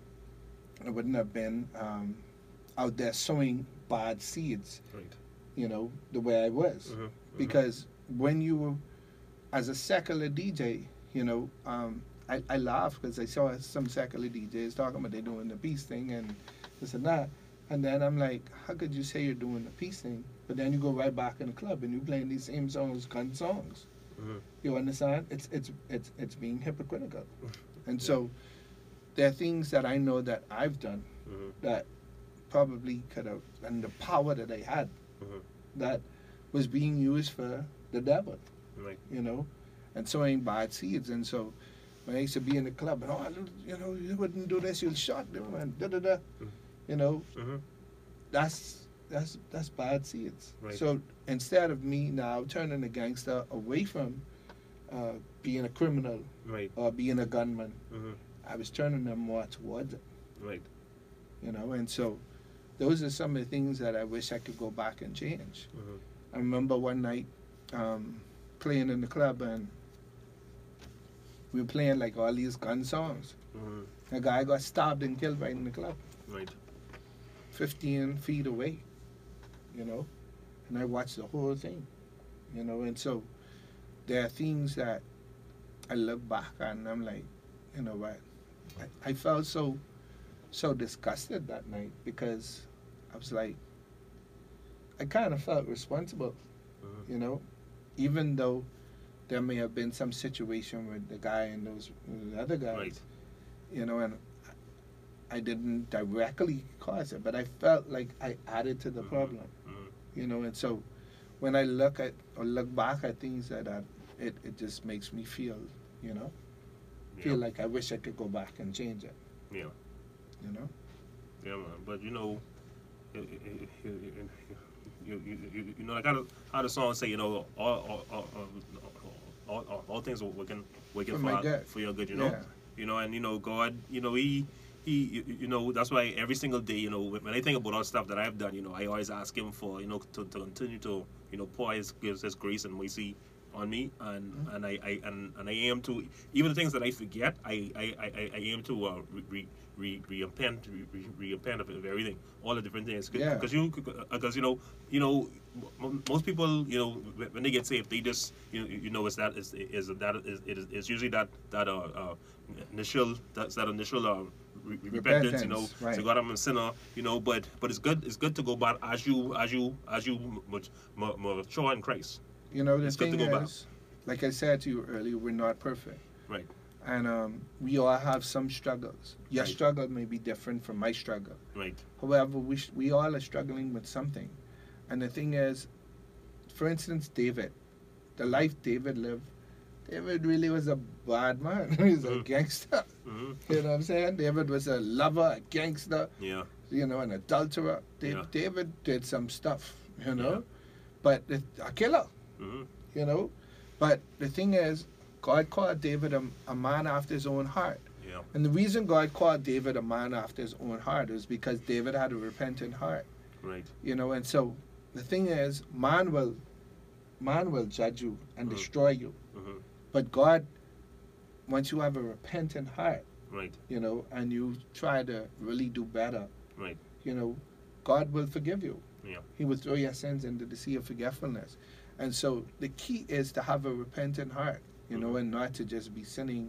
I wouldn't have been um, out there sowing bad seeds, Right. you know, the way I was. Mm-hmm. Because when you were, as a secular D J, you know, um, I, I laugh because I saw some secular D Js talking about they doing the peace thing and this and that. And then I'm like, how could you say you're doing the peace thing, but then you go right back in the club and you playing these same songs, gun songs? Mm-hmm. You understand? It's it's it's it's being hypocritical. And so there are things that I know that I've done Mm-hmm. that probably could have, and the power that I had, Mm-hmm. that was being used for the devil, Right. you know, and sowing bad seeds. And so when I used to be in the club, and oh, you know, you wouldn't do this, you'll shot them, and da da da, you know, Mm-hmm. that's that's that's bad seeds. Right. So instead of me now turning the gangster away from uh, being a criminal Right. or being a gunman, Mm-hmm. I was turning them more towards it, Right. you know. And so those are some of the things that I wish I could go back and change. Mm-hmm. I remember one night um, playing in the club, and we were playing like all these gun songs. Mm-hmm. A guy got stabbed and killed right in the club, Right. fifteen feet away, you know. And I watched the whole thing, you know. And so there are things that I look back and I'm like, you know what? I, I felt so, so disgusted that night because I was like, I kind of felt responsible, Mm-hmm. you know, even though there may have been some situation with the guy and those with the other guys, Right. you know, and I didn't directly cause it, but I felt like I added to the Mhm. problem, Mm-hmm. you know. And so when I look at or look back at things that I, it it just makes me feel, you know, feel Yeah. like I wish I could go back and change it, Yeah. you know. Yeah, man. But you know, you, you, you, you, you, you know, like how the, how the song say, you know, all all all, all, all, all things are working working For for my our, good. for your good, you know. Yeah. You know, and you know, God, you know, he. He, you, you know, that's why every single day, you know, when I think about all the stuff that I've done, you know, I always ask Him for, you know, to, to continue to, you know, pour His, gives His grace and mercy on me, and Mm-hmm. and I, I and, and I aim to, even the things that I forget, I I, I, I aim to uh, re, re, re, re-repent, re, re, re-repent of, of everything, all the different things, Yeah. because you, because you know, you know, m- most people, you know, when they get saved, they just, you know, you know, it's that is is that is it is it's usually that that uh, uh initial that's that initial uh, re- repentance, you know, Repentance, right. so God, I'm a sinner, you know, but but it's good it's good to go back as you as you as you mat- ma- mature in Christ. You know, the It's good thing to go back. is, like I said to you earlier, we're not perfect. Right. And um, we all have some struggles. Your Right. struggle may be different from my struggle. Right. However, we, sh- we all are struggling with something. And the thing is, for instance, David, the life David lived David really was a bad man. He was a gangster. Mm-hmm. You know what I'm saying? David was a lover, a gangster. Yeah. You know, an adulterer. David, Yeah. David did some stuff, you know, Yeah. but it, a killer, Mm-hmm. you know. But the thing is, God called David a, a man after his own heart. Yeah. And the reason God called David a man after his own heart is because David had a repentant heart. Right. You know, and so the thing is, man will, man will judge you and Mhm. destroy you. Mm-hmm. But God, once you have a repentant heart, Right. you know, and you try to really do better, Right. you know, God will forgive you. Yeah. He will throw your sins into the sea of forgetfulness. And so the key is to have a repentant heart, you know, Mhm. and not to just be sinning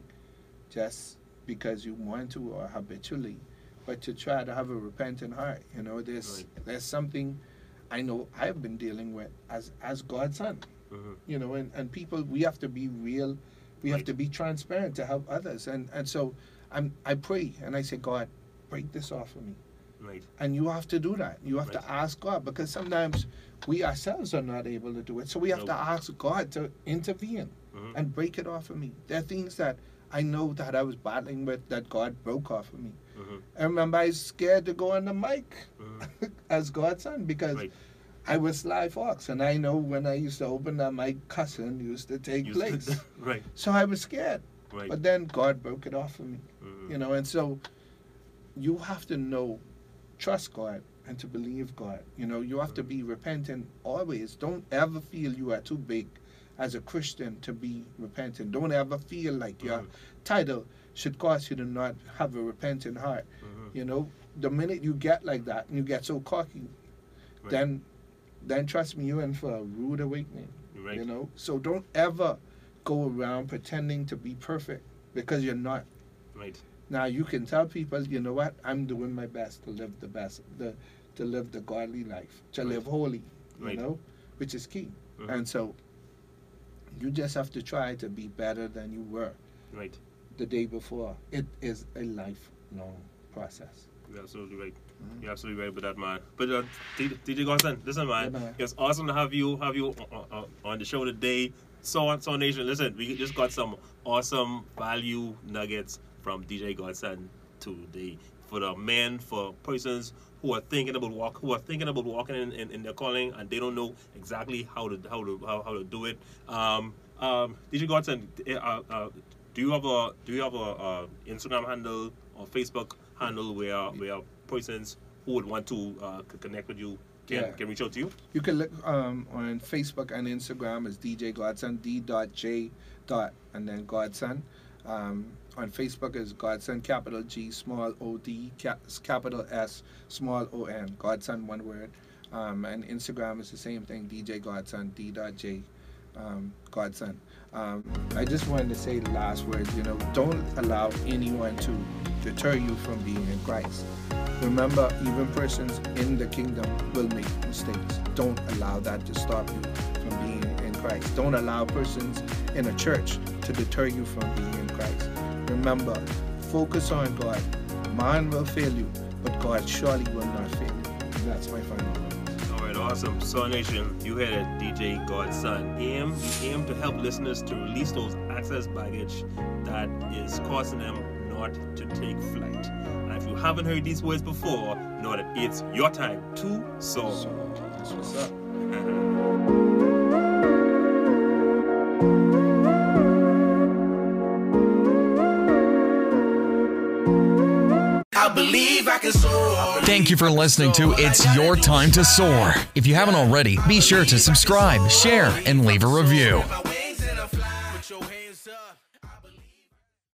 just because you want to or habitually, but to try to have a repentant heart. You know, there's Right. there's something I know I've been dealing with as as God's son. Mm-hmm. You know, and, and people, we have to be real, we have Right. to be transparent to help others. And and so I'm I pray and I say, God, break this off of me. Right. And you have to do that. You have Right. to ask God, because sometimes we ourselves are not able to do it. So we have Nope. to ask God to intervene Mhm. and break it off of me. There are things that I know that I was battling with that God broke off of me. Mm-hmm. I remember I was scared to go on the mic Mhm. as God's son because Right. I was Sly Fox, and I know when I used to open that mic, cussing used to take Used to- place. right. So I was scared. Right. But then God broke it off of me. Mhm. You know, and so you have to know, trust God and to believe God. You know, you have to be repentant always. Don't ever feel you are too big as a Christian to be repentant. Don't ever feel like your Mhm. title should cause you to not have a repentant heart. Mhm. You know, the minute you get like that and you get so cocky, Right. then then trust me, you're in for a rude awakening. Right. You know, so don't ever go around pretending to be perfect, because you're not. Right. Now you can tell people, you know what, I'm doing my best to live the best, the to live the godly life, to Right. live holy, you Right. know, which is key. Mhm. And so you just have to try to be better than you were Right. the day before. It is a lifelong process. You're absolutely right. Mhm. You're absolutely right with that, man. But uh, D J Godson, listen, man, Yeah, man. it's awesome to have you have you uh, uh, on the show today. So, so Nation, listen, we just got some awesome value nuggets from D J Godson today for the men, for persons who are thinking about walk, who are thinking about walking in, in, in their calling, and they don't know exactly how to how to how, how to do it. Um, um, D J Godson, uh, uh, do you have a do you have a uh, Instagram handle or Facebook handle where where persons who would want to uh, c- connect with you can Yeah. can reach out to you? You can look um, on Facebook and Instagram as D J Godson, D dot J dot and then Godson. Um, on Facebook is Godson, capital G, small O D, cap, capital S, small O N, Godson, one word. Um, and Instagram is the same thing, D J Godson, D dot J, um, Godson. Um, I just wanted to say the last words, you know, don't allow anyone to deter you from being in Christ. Remember, even persons in the kingdom will make mistakes. Don't allow that to stop you from being in Christ. Don't allow persons in a church to deter you from being in Christ. Remember, focus on God. Man will fail you, but God surely will not fail you. And that's my final word. All right, awesome. So Nation, you heard it, D J Godson. Aim, we aim to help listeners to release those excess baggage that is causing them not to take flight. And if you haven't heard these words before, know that it's your time to soar. So, that's what's up. I believe I can soar. Thank you for listening to It's Your Time to Soar. If you haven't already, be sure to subscribe, share, and leave a review.